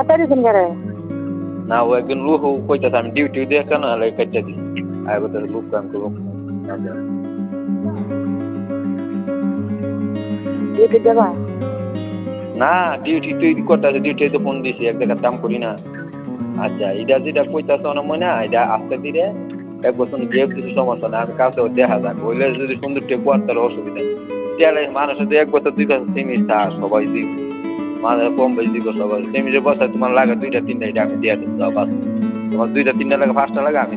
দিছেন করে না ও একজন লোক কইতাছে আমি ডিউটি দিয়ে কেন কেটে দিই আর বলতে লোক কাম করবো ডিউটি যাবা না ডিউটি তুই করতেছে ডিউটি তো ফোন দিছি এক জায়গায় দাম করি না আচ্ছা এটা যেটা কইতাছে অনেক মনে হয় এটা আস্তে ধীরে এক বছর যে কিছু সমস্যা না আমি কাছে দেখা যাক বললে যদি সুন্দর টেপু আর তার অসুবিধা নেই মানুষ যদি এক বছর 2 বছর সিমিস থাক সবাই দিব মানে কম বেশি দিব সবাই সিমিসের বছর তোমার লাগে 2টা 3টা এটা আমি দিয়ে দেবো বাস তোমার 2টা 3টা লাগে 5টা লাগে আমি